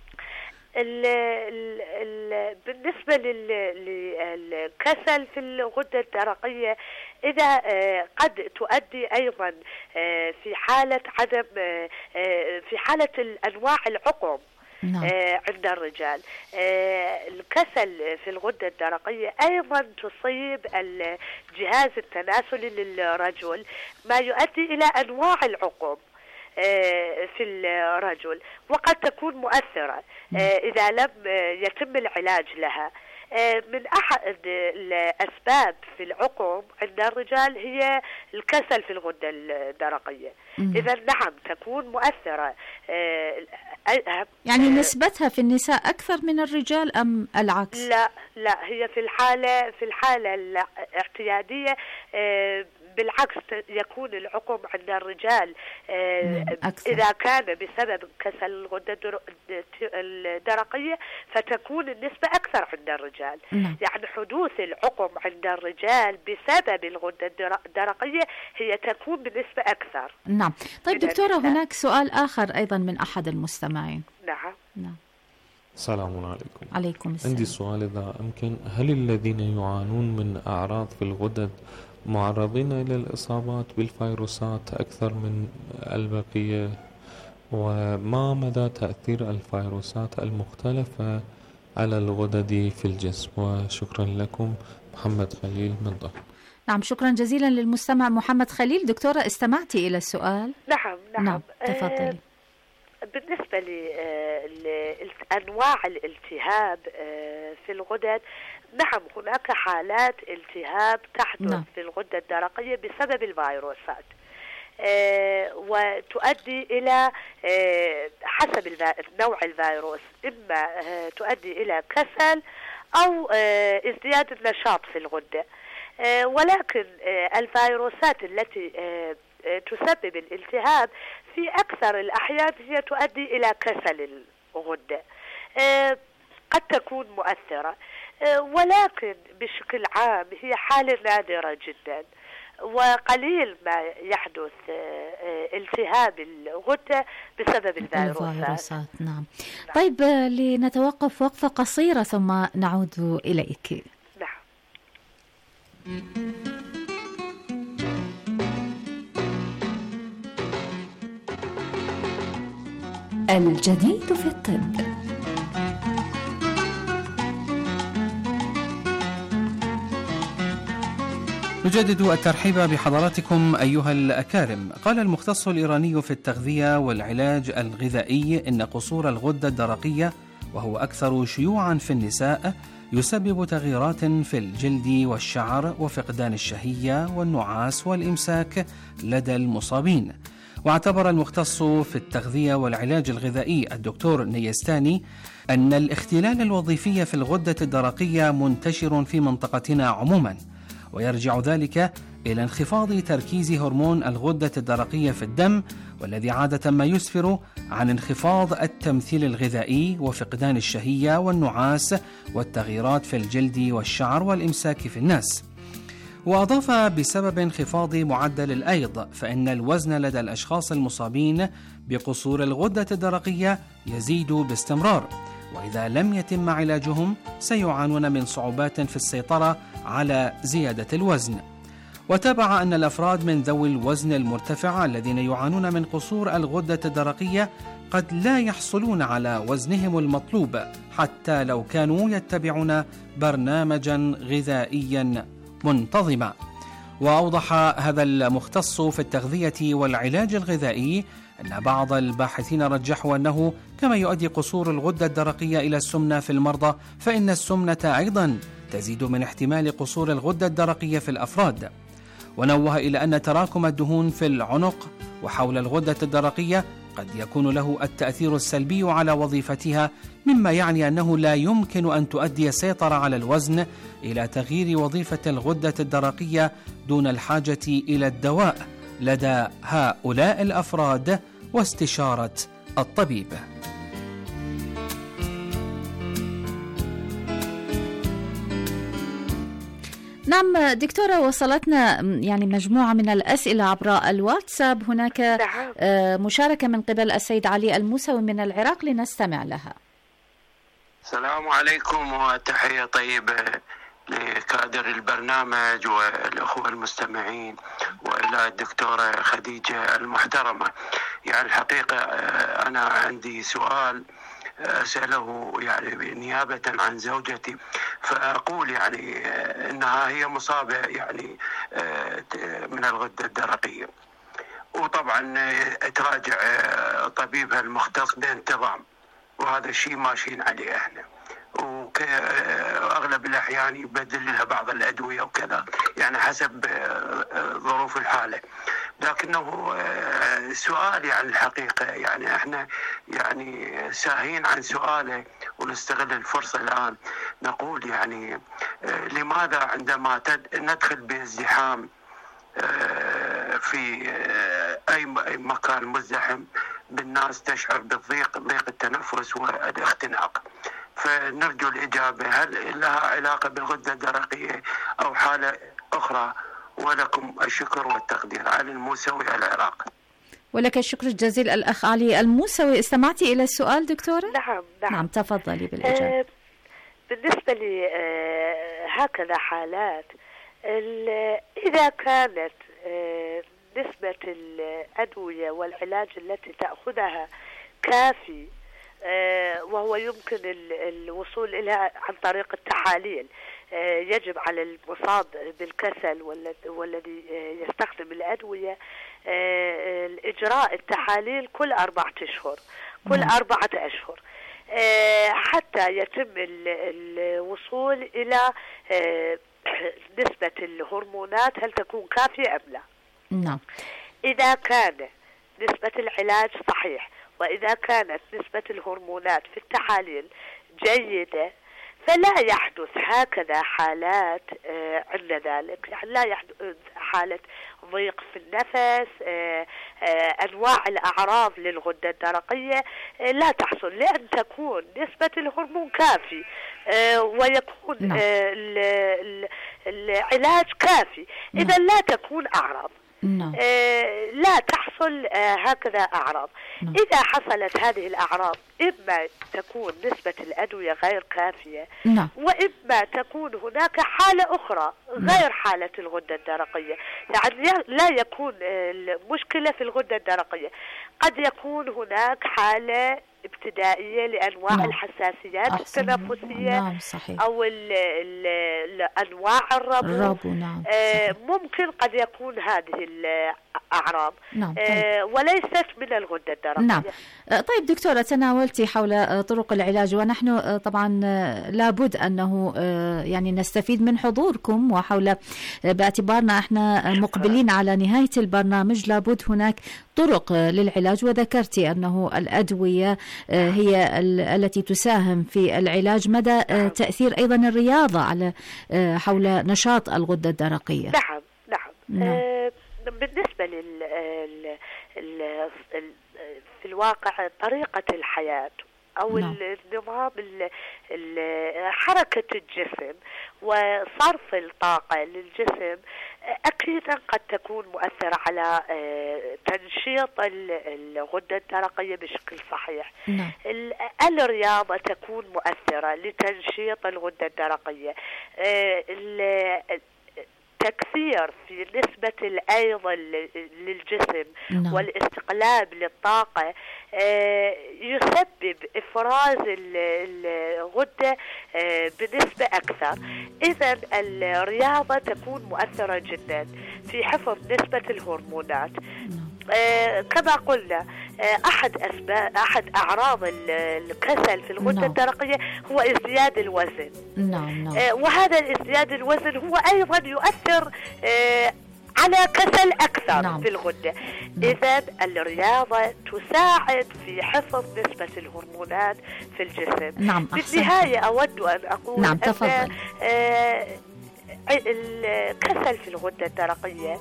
بالنسبة للكسل في الغدة الدرقية، إذا قد تؤدي أيضا في حالة عدم في حالة أنواع العقم عند الرجال. الكسل في الغدة الدرقية أيضا تصيب الجهاز التناسلي للرجل، ما يؤدي إلى أنواع العقم في الرجل، وقد تكون مؤثرة إذا لم يتم العلاج لها. من أحد الأسباب في العقم عند الرجال هي الكسل في الغدة الدرقية. إذا نعم تكون مؤثرة. يعني نسبتها في النساء أكثر من الرجال أم العكس؟ لا، هي في الحالة الاعتيادية بالعكس يكون العقم عند الرجال إذا كان بسبب كسل الغدة الدرقية فتكون النسبة أكثر عند الرجال. يعني حدوث العقم عند الرجال بسبب الغدة الدرقية هي تكون بنسبة أكثر. نعم. طيب دكتورة، هناك سؤال آخر أيضا من أحد المستمعين. نعم. السلام عليكم. عليكم السلام. عندي سؤال إذا أمكن، هل الذين يعانون من أعراض في الغدد معرضين إلى الإصابات بالفيروسات أكثر من البقية؟ وما مدى تأثير الفيروسات المختلفة على الغدد في الجسم؟ وشكرا لكم، محمد خليل من ضمن. نعم، شكرا جزيلا للمستمع محمد خليل. دكتورة، استمعتي إلى السؤال؟ نعم. تفضلي. بالنسبة لأنواع الالتهاب في الغدد، نعم هناك حالات التهاب تحدث في الغدة الدرقية بسبب الفيروسات، وتؤدي إلى حسب نوع الفيروس إما تؤدي إلى كسل أو ازدياد النشاط في الغدة. ولكن الفيروسات التي تسبب الالتهاب في أكثر الأحيان هي تؤدي إلى كسل الغدة، قد تكون مؤثرة، ولكن بشكل عام هي حالة نادرة جدا، وقليل ما يحدث التهاب الغدة بسبب الفيروسات. نعم. طيب لنتوقف وقفة قصيرة ثم نعود إليك. الجديد في الطب. نجدد الترحيب بحضراتكم أيها الأكارم. قال المختص الإيراني في التغذية والعلاج الغذائي إن قصور الغدة الدرقية، وهو أكثر شيوعا في النساء، يسبب تغييرات في الجلد والشعر وفقدان الشهية والنعاس والإمساك لدى المصابين. واعتبر المختص في التغذية والعلاج الغذائي الدكتور نيستاني أن الاختلال الوظيفي في الغدة الدرقية منتشر في منطقتنا عموما، ويرجع ذلك إلى انخفاض تركيز هرمون الغدة الدرقية في الدم، والذي عادة ما يسفر عن انخفاض التمثيل الغذائي وفقدان الشهية والنعاس والتغييرات في الجلد والشعر والإمساك في الناس. وأضاف بسبب انخفاض معدل الأيض فإن الوزن لدى الأشخاص المصابين بقصور الغدة الدرقية يزيد باستمرار، وإذا لم يتم علاجهم سيعانون من صعوبات في السيطرة على زيادة الوزن. وتابع أن الأفراد من ذوي الوزن المرتفع الذين يعانون من قصور الغدة الدرقية قد لا يحصلون على وزنهم المطلوب حتى لو كانوا يتبعون برنامجا غذائيا منتظما. وأوضح هذا المختص في التغذية والعلاج الغذائي أن بعض الباحثين رجحوا أنه كما يؤدي قصور الغدة الدرقية إلى السمنة في المرضى، فإن السمنة أيضا تزيد من احتمال قصور الغدة الدرقية في الأفراد. ونوه إلى أن تراكم الدهون في العنق وحول الغدة الدرقية قد يكون له التأثير السلبي على وظيفتها، مما يعني أنه لا يمكن أن تؤدي السيطرة على الوزن إلى تغيير وظيفة الغدة الدرقية دون الحاجة إلى الدواء لدى هؤلاء الأفراد واستشارة الطبيب. نعم دكتورة، وصلتنا يعني مجموعة من الأسئلة عبر الواتساب. هناك مشاركة من قبل السيد علي الموسوي من العراق، لنستمع لها. السلام عليكم وتحية طيبة لكادر البرنامج والأخوة المستمعين وإلى الدكتورة خديجة المحترمة. يعني الحقيقة أنا عندي سؤال أسأله يعني نيابة عن زوجتي، فأقول يعني أنها هي مصابة يعني من الغدة الدرقية، وطبعا تراجع طبيبها المختص بانتظام، وهذا الشيء ماشيين عليه احنا، وأغلب الأحيان يبدل لها بعض الأدوية وكذا يعني حسب ظروف الحالة. لكنه سؤال يعني الحقيقة يعني احنا يعني ساهين عن سؤاله، ونستغل الفرصة الآن نقول يعني لماذا عندما ندخل بازدحام في أي مكان مزدحم بالناس تشعر بالضيق، ضيق التنفس والاختناق؟ فنرجو الإجابة، هل لها علاقة بالغدة الدرقية أو حالة أخرى؟ ولكم الشكر والتقدير. علي الموسوي، العراق. ولك الشكر الجزيل الأخ علي الموسوي. استمعتي إلى السؤال دكتورة؟ نعم تفضلي بالإجابة. بالنسبة لي هكذا حالات، إذا كانت نسبة الأدوية والعلاج التي تأخذها كافي، وهو يمكن الوصول إليها عن طريق التحاليل، يجب على المصاب بالكسل والذي يستخدم الأدوية إجراء التحاليل كل 4 أشهر، كل 4 أشهر، حتى يتم الوصول إلى نسبة الهرمونات هل تكون كافية أم لا. نعم. إذا كان نسبة العلاج صحيح، وإذا كانت نسبة الهرمونات في التحاليل جيدة، فلا يحدث هكذا حالات عند ذلك، يعني لا يحدث حالة ضيق في النفس، أنواع الأعراض للغدة الدرقية لا تحصل، لأن تكون نسبة الهرمون كافي ويكون العلاج كافي، إذا لا تكون أعراض، لا تحصل هكذا أعراض. إذا حصلت هذه الأعراض إما تكون نسبة الأدوية غير كافية، وإما تكون هناك حالة أخرى غير حالة الغدة الدرقية، يعني لا يكون المشكلة في الغدة الدرقية. قد يكون هناك حالة ابتدائية لأنواع الحساسيات التنفسية أو أنواع الربو. ممكن قد يكون هذه الأعراض وليست من الغدة الدرقية. طيب دكتورة، تناولتي حول طرق العلاج، ونحن طبعا لابد أنه يعني نستفيد من حضوركم، وحول باعتبارنا احنا مقبلين على نهاية البرنامج لابد هناك طرق للعلاج، وذكرتي أنه الأدوية هي التي تساهم في العلاج. مدى تأثير أيضا الرياضة على حول نشاط الغدة الدرقية؟ نعم. بالنسبة في الواقع طريقة الحياة أو النظام حركة الجسم وصرف الطاقة للجسم أكيدا قد تكون مؤثرة على تنشيط الغدة الدرقية بشكل صحيح. الرياضة تكون مؤثرة لتنشيط الغدة الدرقية. تكثير في نسبة الأيض للجسم والاستقلاب للطاقة يسبب إفراز الغدة بنسبة أكثر. إذن الرياضة تكون مؤثرة جدا في حفظ نسبة الهرمونات. كما قلنا أحد أعراض الكسل في الغدة الدرقية هو ازدياد الوزن. وهذا ازدياد الوزن هو أيضا يؤثر على كسل أكثر في الغدة. إذن الرياضة تساعد في حفظ نسبة الهرمونات في الجسم. بالنهاية أود أن أقول أن الكسل في الغدة الدرقية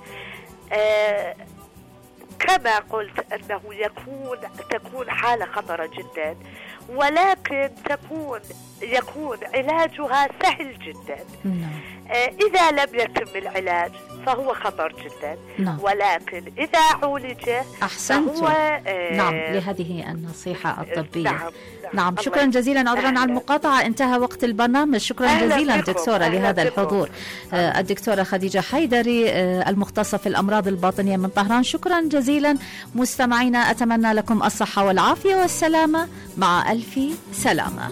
كما قلت أنه تكون حالة خطرة جدا، ولكن يكون علاجها سهل جدا. إذا لم يتم العلاج فهو خطر جدا، ولكن إذا عولج فهو لهذه النصيحة الطبية. نعم شكرا جزيلا، عذرا على المقاطعة، انتهى وقت البرنامج. شكرا جزيلا دكتورة لهذا الحضور. الدكتورة خديجة حيدري المختصة في الأمراض الباطنية من طهران. شكرا جزيلا مستمعينا، أتمنى لكم الصحة والعافية والسلامة، مع ألف سلامة.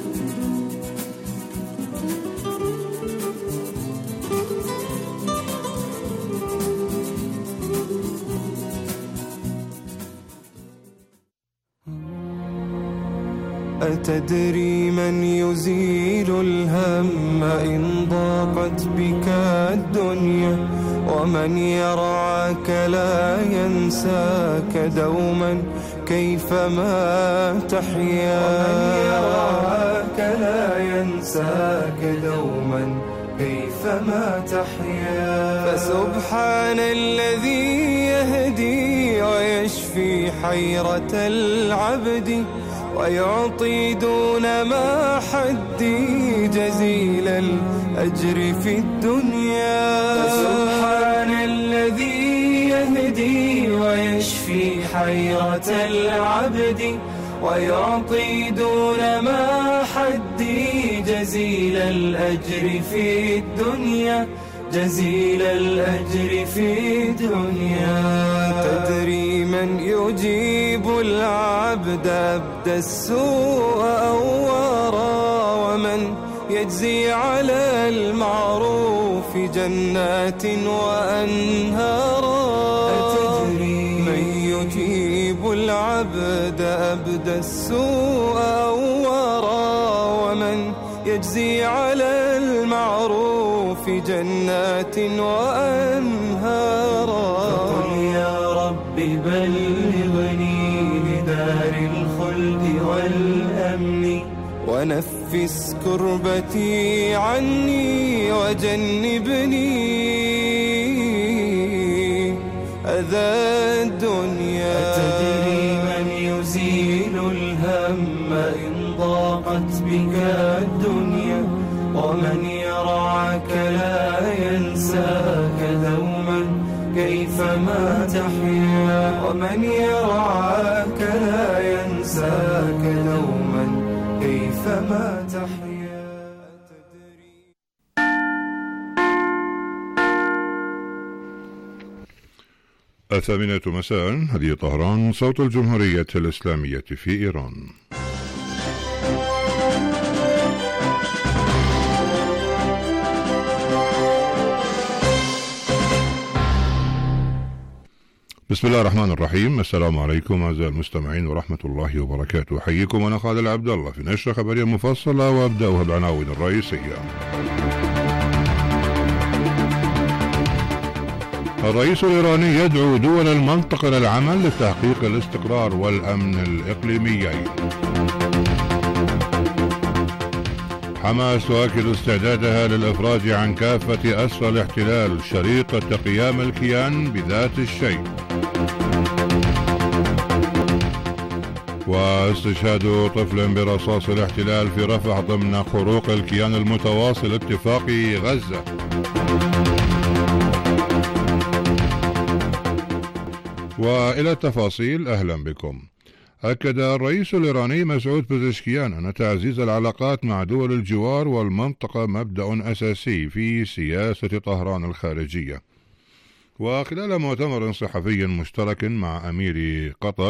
أتدري من يزيل الهم إن ضاقت بك الدنيا، ومن يرعاك لا ينساك دوما كيفما تحيا، ومن يرعاك لا ينساك دوما كيفما تحيا. فسبحان الذي يهدي ويشفي حيرة العبد، ويعطي دون ما حدي جزيل الأجر في الدنيا. فسبحان الذي يهدي ويشفي حيرة العبد، ويعطي دون ما حدي جزيل الأجر في الدنيا، جزيل الأجر في الدنيا. تدري من يجيب العبد أبدى السوء أوارا، ومن يجزي على المعروف جنات وأنهارا. أتدري من يجيب العبد أبدى السوء أوارا، ومن يجزي على المعروف جنات وأنهارا. فقل يا رب بلغني لدار الخلد والأمن، ونفس كربتي عني وجنبني أذى الدنيا. أتدري من يزيل الهم إن ضاقت بك الدنيا، ومن يرعاك لا ينساك دوما كيفما تحيا، ومن يرعاك لا ينساك دوما كيفما تحيا. الثامنة مساء، هذه طهران، صوت الجمهورية الإسلامية في إيران. بسم الله الرحمن الرحيم. السلام عليكم أعزائي المستمعين ورحمة الله وبركاته. أحييكم أنا خالد عبد الله في نشرة خبرية مفصلة، وأبدأها بالعناوين الرئيسية. الرئيس الإيراني يدعو دول المنطقة للعمل لتحقيق الاستقرار والأمن الإقليميين. حماس تؤكد استعدادها للإفراج عن كافة أسرى الاحتلال شريطة قيام الكيان بذات الشيء. واستشهاد طفل برصاص الاحتلال في رفح ضمن خروق الكيان المتواصل اتفاقي غزة. وإلى التفاصيل، أهلا بكم. أكد الرئيس الإيراني مسعود بزشكيان أن تعزيز العلاقات مع دول الجوار والمنطقة مبدأ أساسي في سياسة طهران الخارجية. وخلال مؤتمر صحفي مشترك مع أمير قطر